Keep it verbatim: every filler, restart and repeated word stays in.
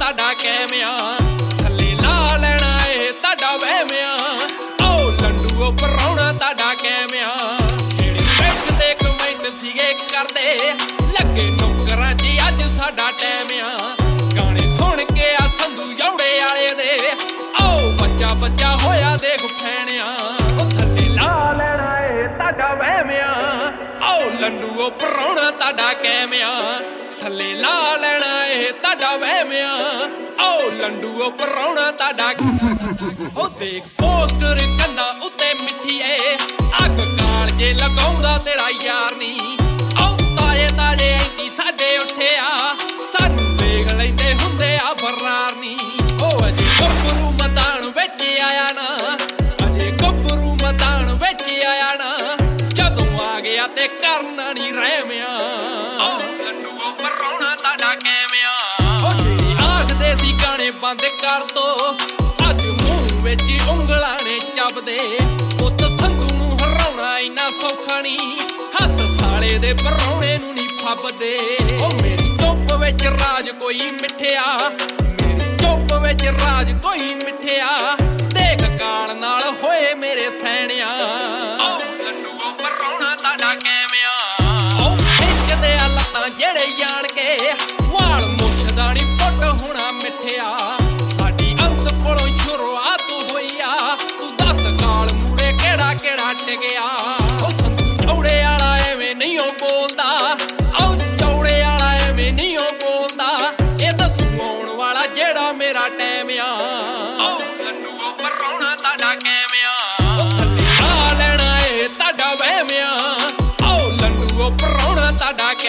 ਤੁਹਾਡਾ ਕੈਮਿਆ ਥੱਲੇ ਲਾ ਲੈਣਾ ਇਹ ਤੁਹਾਡਾ ਵਹਿਮਿਆ ਓ ਲੰਡੂ ਪਰਾਉਣਾ ਤੁਹਾਡਾ ਕੈਮਿਆ ਜਿਹੜੀ ਵਿੱਚ ਦੇ ਕਮੈਂਟ ਸੀਗੇ ਕਰਦੇ ਲੱਗੇ ਨੌਕਰਾਂ 'ਚ ਅੱਜ ਸਾਡਾ ਟਾਈਮ ਆ ਗਾਣੇ ਸੁਣ ਕੇ ਆ ਸੰਧੂ ਜੌੜੇ ਵਾਲੇ ਦੇ ਓ ਬੱਚਾ ਬੱਚਾ ਹੋਇਆ ਦੇਖ ਫੈਣਿਆ ਉਹ ਥੱਲੇ ਲਾ ਲੈਣਾ ਇਹ ਤੁਹਾਡਾ ਵਹਿਮਿਆ ਓ ਲੰਡੂ ਪਰਾਉਣਾ ਤੁਹਾਡਾ ਕੈਮਿਆ ਥੱਲੇ ਲਾ ਲੈਣਾ ਇਹ ਤੁਹਾਡਾ ਵਹਿਮਿਆ ਓ ਲੰਡੂ ਪਰਾਉਣਾ ਤੁਹਾਡਾ ਉਹ ਦੇਖ ਪੋਸਟਰ ਕੰਨਾਂ ਉੱਤੇ ਮਿੱਠੀ ਏ ਅੱਗ ਕਾਲ ਜੇ ਲਗਾਉਂਦਾ ਤੇਰਾ ਯਾਰ ਨੀ ਓ ਤਾਏ ਤਾਜੇ ਐਂਟੀ ਸਾਡੇ ਉੱਠਿਆ ਸਾਨੂੰ ਦੇਖ ਲੈਂਦੇ ਹੁੰਦੇ ਆ ਫਰਾਰ ਨੀ ਓ ਅਜੇ ਗੱਭਰੂ ਮਤਾਨ ਵਿੱਚ ਆਇਆ ਨਾ ਅਜੇ ਗੱਭਰੂ ਮਤਾਨ ਵਿੱਚ ਆਇਆ ਨਾ ਜਦੋਂ ਆ ਗਿਆ ਤੇ ਕਰਨਾ ਨੀ ਰਹਿਮਿਆ ਓ ਲੰਡੂ ਪਰਾਉਣਾ ਤੁਹਾਡਾ ਕੈਮਿਆ ਓ ਜਿਹੜੀ ਆਖਦੇ ਸੀ ਗਾਣੇ ਬੰਦ ਕਰ ਦੋ ਅੱਜ ਮੂੰਹ ਵਿੱਚ ਉਂਗਲਾਂ ਨੇ ਚੱਬਦੇ ਪੁੱਤ ਸੰਧੂ ਨੂੰ ਹਰਾਉਣਾ ਇੰਨਾ ਸੌਖਾ ਨੀ ਹੱਥ ਸਾਲੇ ਦੇ ਪਰਾਉਣੇ ਨੂੰ ਨੀ ਫੱਬਦੇ ਓ ਮੇਰੀ ਚੁੱਪ ਵਿੱਚ ਰਾਜ ਕੋਈ ਮਿੱਠਿਆ ਮੇਰੀ ਚੁੱਪ ਵਿੱਚ ਰਾਜ ਕੋਈ ਮਿੱਠਿਆ ਦੇਖ ਕਾਲ ਨਾਲ ਹੋਏ ਮੇਰੇ ਸੈਣਿਆ ਓ ਲੰਡੂ ਪਰਾਉਣਾ ਤੁਹਾਡਾ ਕੈਮਿਆ ਓ ਖਿੱਚਦੇ ਆ ਲੱਤਾਂ ਜਿਹੜੇ ਜਾਣ ਕੇ ਵਾਲ ਮੁੱਛਦਾ ਨੀ ਪੁੱਟ ਹੋਣਾ ਮਿੱਠਿਆ ਸਾਡੀ ਅੰਤ ਕੋਲੋਂ ਸ਼ੁਰੂਆਤ ਹੋਈ ਆ ਤੂੰ ਦੱਸ ਕਾਲ ਮੂਰੇ ਕਿਹੜਾ ਕਿਹੜਾ ਟਿਕਿਆ ਓ ਸੰਧੂ ਚੌੜੇ ਵਾਲਾ ਐਵੇਂ ਨਹੀਂ ਓ ਬੋਲਦਾ ਓ ਚੌੜੇ ਵਾਲਾ ਐਵੇਂ ਨਹੀਂ ਓ ਬੋਲਦਾ ਇਹ ਦੱਸੂ ਆਉਣ ਵਾਲਾ ਜਿਹੜਾ ਮੇਰਾ ਟਾਈਮ ਆ ਓ ਲੰਡੂ ਪਰਾਉਣਾ ਤੁਹਾਡਾ ਕੈਮਿਆ ਓ ਥੱਲੇ ਲਾ ਲੈਣਾ ਇਹ ਤੁਹਾਡਾ ਵਹਿਮਿਆ ਓ ਲੰਡੂ ਪਰਾਉਣਾ ਤੁਹਾਡਾ